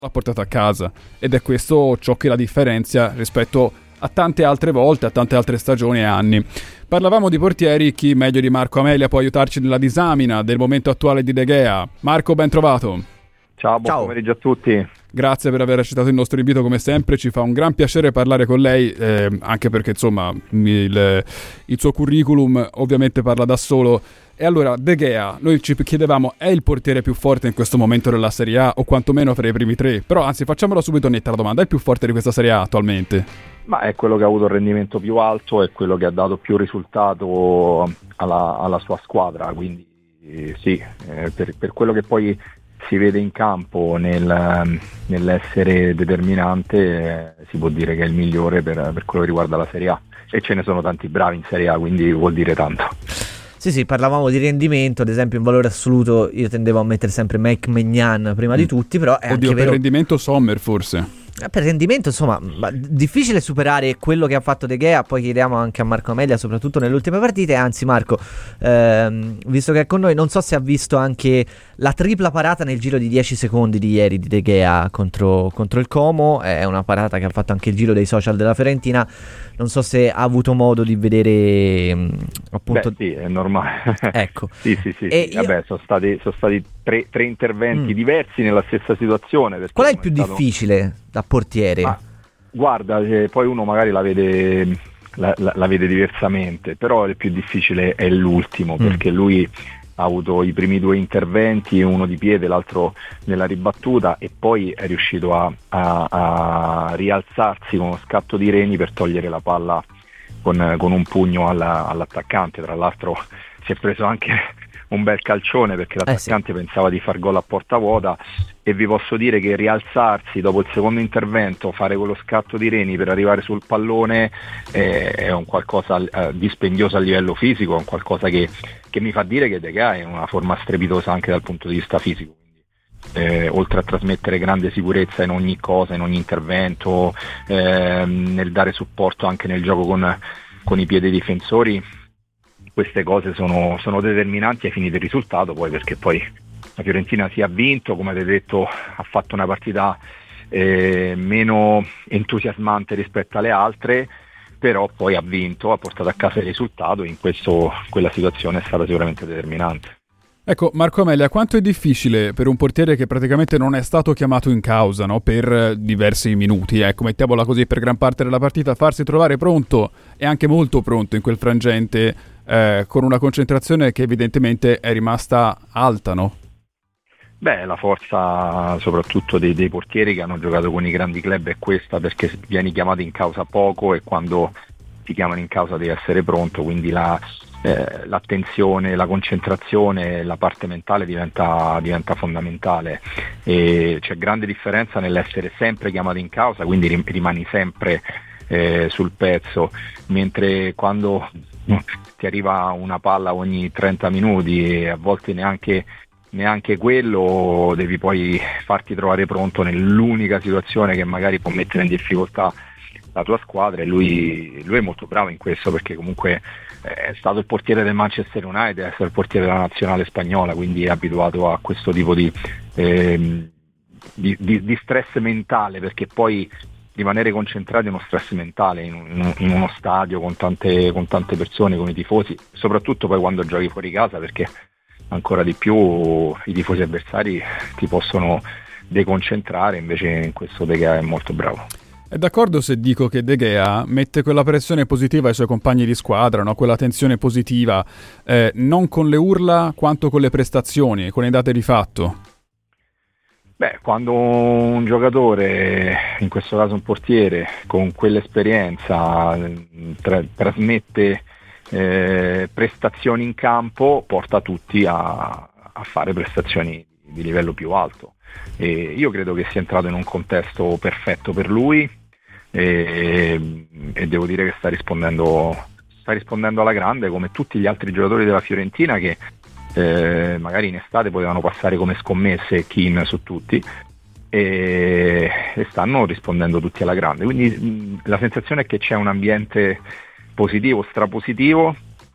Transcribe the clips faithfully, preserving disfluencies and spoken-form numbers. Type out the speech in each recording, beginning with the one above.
l'ha portato a casa, ed è questo ciò che la differenzia rispetto a tante altre volte, a tante altre stagioni e anni. Parlavamo di portieri, chi meglio di Marco Amelia può aiutarci nella disamina del momento attuale di De Gea. Marco, ben trovato. Ciao, buon Ciao. pomeriggio a tutti. Grazie per aver accettato il nostro invito come sempre, ci fa un gran piacere parlare con lei, eh, anche perché insomma il, il suo curriculum ovviamente parla da solo. E allora, De Gea, noi ci chiedevamo, è il portiere più forte in questo momento della Serie A, o quantomeno fra i primi tre? Però anzi, facciamola subito netta la domanda, è il più forte di questa Serie A attualmente? Ma è quello che ha avuto il rendimento più alto, è quello che ha dato più risultato alla, alla sua squadra, quindi eh, sì, eh, per, per quello che poi si vede in campo nel, nell'essere determinante, eh, si può dire che è il migliore per, per quello che riguarda la Serie A, e ce ne sono tanti bravi in Serie A, quindi vuol dire tanto. Sì, sì, parlavamo di rendimento, ad esempio in valore assoluto io tendevo a mettere sempre Mike Maignan prima mm. di tutti, però è Oddio, anche per vero... rendimento Sommer forse. Per rendimento, insomma, difficile superare quello che ha fatto De Gea, poi chiediamo anche a Marco Amelia, soprattutto nelle ultime partite. Anzi, Marco, ehm, visto che è con noi, non so se ha visto anche la tripla parata nel giro di dieci secondi di ieri di De Gea contro, contro il Como. È una parata che ha fatto anche il giro dei social della Fiorentina. Non so se ha avuto modo di vedere mh, appunto. Beh, sì, è normale. Ecco. sì, sì, sì. E sì. io... Vabbè, sono stati, sono stati tre, tre interventi mm. diversi nella stessa situazione. Qual è il più è stato... difficile da portiere? Ma, guarda, eh, poi uno magari la vede, la, la, la vede diversamente, però il più difficile è l'ultimo, mm. perché lui ha avuto i primi due interventi, uno di piede, l'altro nella ribattuta, e poi è riuscito a, a, a rialzarsi con uno scatto di reni per togliere la palla con, con un pugno alla, all'attaccante. Tra l'altro si è preso anche un bel calcione, perché l'attaccante eh sì. pensava di far gol a porta vuota, e vi posso dire che rialzarsi dopo il secondo intervento, fare quello scatto di reni per arrivare sul pallone eh, è un qualcosa eh, dispendioso a livello fisico, è un qualcosa che, che mi fa dire che De Gea è in una forma strepitosa anche dal punto di vista fisico. Eh, oltre a trasmettere grande sicurezza in ogni cosa, in ogni intervento, eh, nel dare supporto anche nel gioco con, con i piedi difensori, queste cose sono, sono determinanti ai fini del risultato, poi perché poi la Fiorentina si è vinto, come avete detto, ha fatto una partita eh, meno entusiasmante rispetto alle altre, però poi ha vinto, ha portato a casa il risultato, e in questo quella situazione è stata sicuramente determinante. Ecco, Marco Amelia, quanto è difficile per un portiere che praticamente non è stato chiamato in causa, no, per diversi minuti, ecco, mettiamola così, per gran parte della partita, farsi trovare pronto e anche molto pronto in quel frangente, eh, con una concentrazione che evidentemente è rimasta alta, no? Beh, la forza soprattutto dei, dei portieri che hanno giocato con i grandi club è questa, perché vieni chiamato in causa poco, e quando ti chiamano in causa devi essere pronto, quindi la... Eh, l'attenzione, la concentrazione, la parte mentale diventa, diventa fondamentale, e c'è grande differenza nell'essere sempre chiamato in causa, quindi rim- rimani sempre eh, sul pezzo, mentre quando ti arriva una palla ogni trenta minuti e a volte neanche neanche quello, devi poi farti trovare pronto nell'unica situazione che magari può mettere in difficoltà la tua squadra, e lui, lui è molto bravo in questo, perché comunque è stato il portiere del Manchester United, è stato il portiere della nazionale spagnola, quindi è abituato a questo tipo di, eh, di, di, di stress mentale, perché poi rimanere concentrati è uno stress mentale in, un, in uno stadio con tante, con tante persone, con i tifosi, soprattutto poi quando giochi fuori casa, perché ancora di più i tifosi avversari ti possono deconcentrare, invece in questo De Gea è molto bravo. È d'accordo se dico che De Gea mette quella pressione positiva ai suoi compagni di squadra, no? Quella tensione positiva, eh, non con le urla quanto con le prestazioni, con le date di fatto? Beh, quando un giocatore, in questo caso un portiere, con quell'esperienza tra- trasmette eh, prestazioni in campo, porta tutti a, a fare prestazioni di livello più alto. E io credo che sia entrato in un contesto perfetto per lui, e, e devo dire che sta rispondendo sta rispondendo alla grande, come tutti gli altri giocatori della Fiorentina che eh, magari in estate potevano passare come scommesse Keane su tutti, e, e stanno rispondendo tutti alla grande, quindi mh, la sensazione è che c'è un ambiente positivo, strapositivo,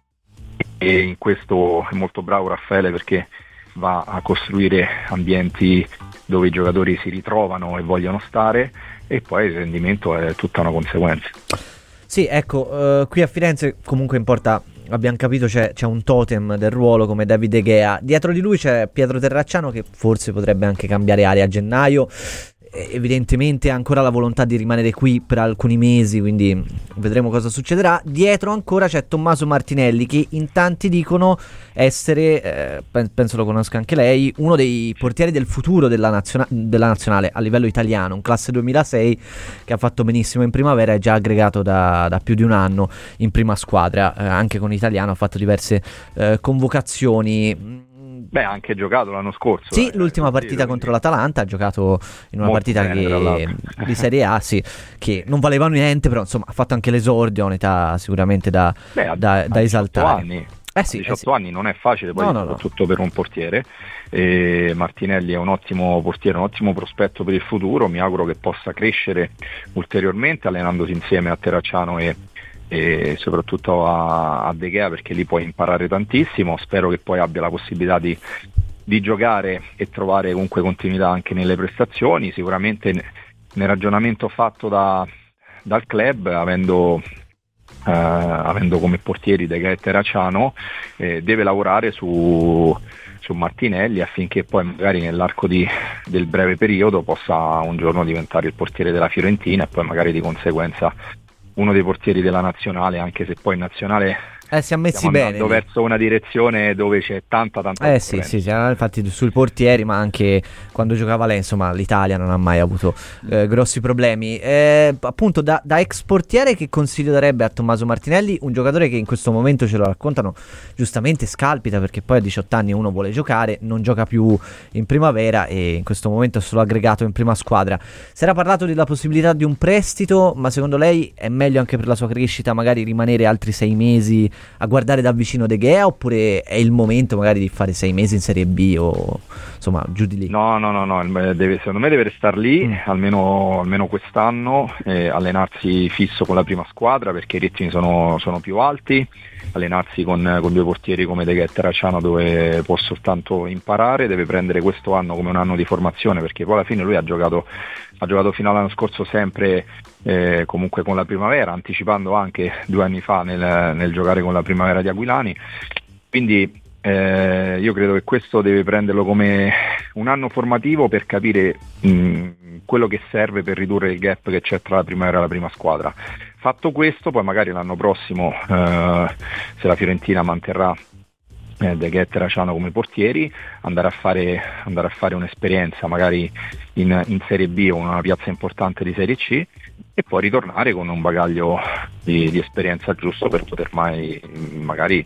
e in questo è molto bravo Raffaele, perché va a costruire ambienti dove i giocatori si ritrovano e vogliono stare, e poi il rendimento è tutta una conseguenza. Sì, ecco, uh, qui a Firenze comunque importa, abbiamo capito, c'è, c'è un totem del ruolo come David De Gea, dietro di lui c'è Pietro Terracciano che forse potrebbe anche cambiare area a gennaio. Evidentemente ha ancora la volontà di rimanere qui per alcuni mesi, quindi vedremo cosa succederà. Dietro ancora c'è Tommaso Martinelli, che in tanti dicono essere, eh, penso lo conosca anche lei, uno dei portieri del futuro della, naziona- della nazionale a livello italiano, un classe duemilasei che ha fatto benissimo in primavera, è già aggregato da, da più di un anno in prima squadra, eh, anche con italiano ha fatto diverse eh, convocazioni. Beh, ha anche giocato l'anno scorso. Sì, eh, l'ultima eh, partita sì, contro l'Atalanta, ha giocato in una molto partita bene, che, di Serie A, sì, che non valeva niente, però insomma ha fatto anche l'esordio a un'età sicuramente da, Beh, da, a da esaltare. Anni. Eh sì, diciotto eh sì. anni non è facile, poi No, no, no. soprattutto per un portiere. E Martinelli è un ottimo portiere, un ottimo prospetto per il futuro. Mi auguro che possa crescere ulteriormente allenandosi insieme a Terracciano e, e soprattutto a, a De Gea, perché lì puoi imparare tantissimo. Spero che poi abbia la possibilità di, di giocare e trovare comunque continuità anche nelle prestazioni. Sicuramente nel ragionamento fatto da, dal club, avendo Uh, avendo come portieri De Gea e Terracciano, eh, deve lavorare su, su Martinelli affinché poi magari nell'arco di, del breve periodo possa un giorno diventare il portiere della Fiorentina e poi magari di conseguenza uno dei portieri della nazionale, anche se poi in nazionale Eh, si è messi stiamo bene andando lì. verso una direzione dove c'è tanta tanta Eh sì, sì, sì, infatti sui portieri, ma anche quando giocava lei, insomma, l'Italia non ha mai avuto eh, grossi problemi. Eh, appunto, da, da ex portiere, che consiglio darebbe a Tommaso Martinelli, un giocatore che in questo momento, ce lo raccontano, giustamente scalpita, perché poi a diciotto anni uno vuole giocare, non gioca più in primavera e in questo momento è solo aggregato in prima squadra. Si era parlato della possibilità di un prestito, ma secondo lei è meglio anche per la sua crescita magari rimanere altri sei mesi a guardare da vicino De Gea, oppure è il momento magari di fare sei mesi in Serie B o insomma giù di lì? No, no, no, no, deve, secondo me deve restare lì mm. almeno, almeno quest'anno, eh, allenarsi fisso con la prima squadra perché i ritmi sono, sono più alti, allenarsi con, con due portieri come De Gea e Terracciano dove può soltanto imparare, deve prendere questo anno come un anno di formazione, perché poi alla fine lui ha giocato, ha giocato fino all'anno scorso sempre eh, comunque con la primavera, anticipando anche due anni fa nel, nel giocare con la primavera di Aquilani, quindi eh, io credo che questo deve prenderlo come un anno formativo per capire mh, quello che serve per ridurre il gap che c'è tra la primavera e la prima squadra. Fatto questo, poi magari l'anno prossimo eh, se la Fiorentina manterrà eh, De Gea e Terracciano come portieri, andare a fare, andare a fare un'esperienza magari in, in Serie B o in una piazza importante di Serie C e poi ritornare con un bagaglio di, di esperienza giusto per poter mai magari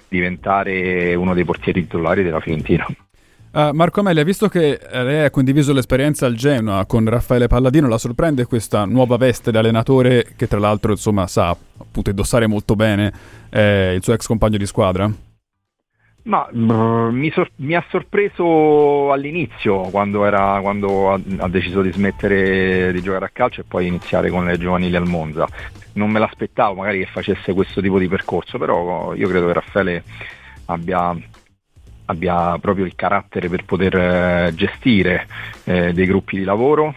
diventare uno dei portieri titolari della Fiorentina. Uh, Marco Amelia, visto che lei ha condiviso l'esperienza al Genoa con Raffaele Palladino, la sorprende questa nuova veste da allenatore che tra l'altro insomma sa appunto indossare molto bene eh, il suo ex compagno di squadra? Ma brr, mi, sor- mi ha sorpreso all'inizio quando, era, quando ha, ha deciso di smettere di giocare a calcio e poi iniziare con le giovanili al Monza. Non me l'aspettavo magari che facesse questo tipo di percorso, però io credo che Raffaele abbia, abbia proprio il carattere per poter eh, gestire eh, dei gruppi di lavoro,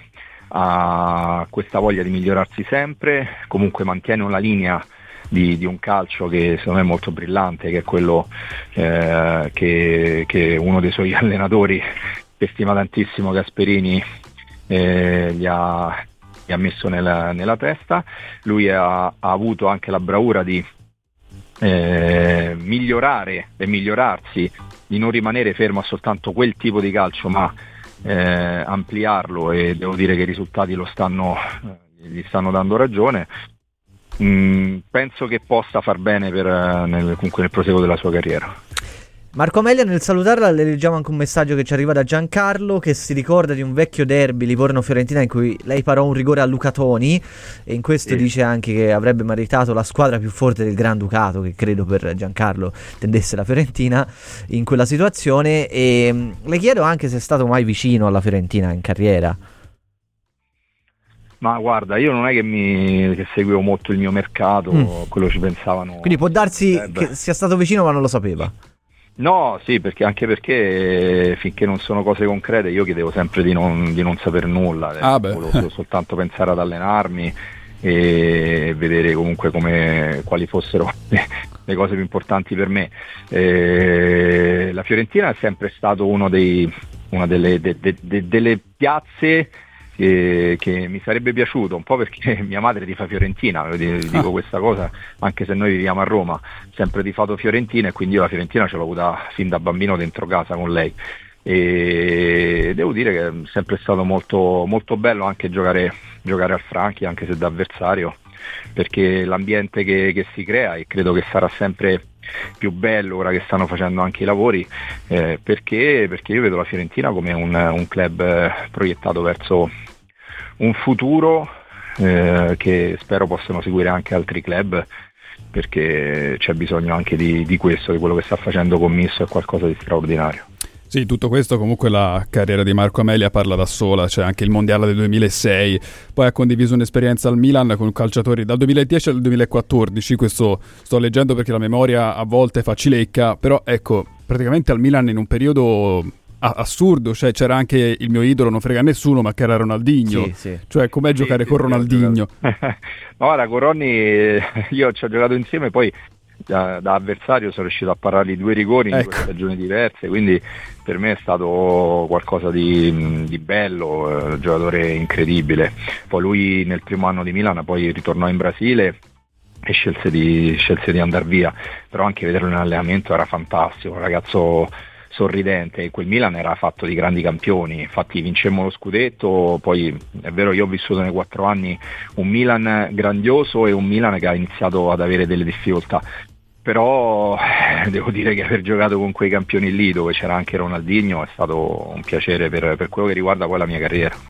ha questa voglia di migliorarsi sempre, comunque mantiene una linea Di, di un calcio che secondo me è molto brillante, che è quello eh, che, che uno dei suoi allenatori, che stima tantissimo, Gasperini, eh, gli, ha, gli ha messo nella, nella testa. Lui ha, ha avuto anche la bravura di eh, migliorare e migliorarsi, di non rimanere fermo a soltanto quel tipo di calcio, ma eh, ampliarlo, e devo dire che i risultati lo stanno, gli stanno dando ragione. Mm, penso che possa far bene per, nel, comunque nel proseguo della sua carriera. Marco Amelia, nel salutarla le leggiamo anche un messaggio che ci arriva da Giancarlo, che si ricorda di un vecchio derby Livorno-Fiorentina in cui lei parò un rigore a Luca Toni, e in questo sì. dice anche che avrebbe meritato la squadra più forte del Granducato, che credo per Giancarlo tendesse la Fiorentina in quella situazione. E le chiedo anche se è stato mai vicino alla Fiorentina in carriera. Ma guarda, io non è che mi che seguivo molto il mio mercato, mm. quello ci pensavano. Quindi può darsi eh, che sia stato vicino ma non lo sapeva. No, sì, perché anche perché finché non sono cose concrete io chiedevo sempre di non, di non saper nulla, ah, volevo soltanto pensare ad allenarmi e vedere comunque come, quali fossero le, le cose più importanti per me. Eh, la Fiorentina è sempre stato uno dei, una delle, de, de, de, delle piazze che, che mi sarebbe piaciuto, un po' perché mia madre tifa Fiorentina, dico ah. questa cosa anche se noi viviamo a Roma, sempre tifato Fiorentina, e quindi io la Fiorentina ce l'ho avuta fin da bambino dentro casa con lei, e devo dire che è sempre stato molto, molto bello anche giocare, giocare al Franchi, anche se da avversario, perché l'ambiente che, che si crea, e credo che sarà sempre più bello ora che stanno facendo anche i lavori, eh, perché, perché io vedo la Fiorentina come un, un club eh, proiettato verso un futuro eh, che spero possano seguire anche altri club, perché c'è bisogno anche di, di questo, di quello che sta facendo Commisso, è qualcosa di straordinario. Sì, tutto questo comunque la carriera di Marco Amelia parla da sola, c'è anche il mondiale del duemilasei, poi ha condiviso un'esperienza al Milan con calciatori dal duemiladieci al duemilaquattordici, questo sto leggendo perché la memoria a volte fa cilecca, però ecco, praticamente al Milan in un periodo a- assurdo, cioè c'era anche il mio idolo, non frega nessuno, ma che era Ronaldinho, sì, sì. Cioè com'è sì, giocare sì, con Ronaldinho? No, ora con Ronny io ci ho giocato insieme, poi Da, da avversario sono riuscito a parargli due rigori in ecco. due stagioni diverse, quindi per me è stato qualcosa di, di bello, eh, giocatore incredibile. Poi lui nel primo anno di Milan poi ritornò in Brasile e scelse di, scelse di andare via, però anche vederlo in allenamento era fantastico, un ragazzo sorridente. Quel Milan era fatto di grandi campioni, infatti vincemmo lo scudetto, poi è vero, io ho vissuto nei quattro anni un Milan grandioso e un Milan che ha iniziato ad avere delle difficoltà, però devo dire che aver giocato con quei campioni lì, dove c'era anche Ronaldinho, è stato un piacere per, per quello che riguarda poi la mia carriera.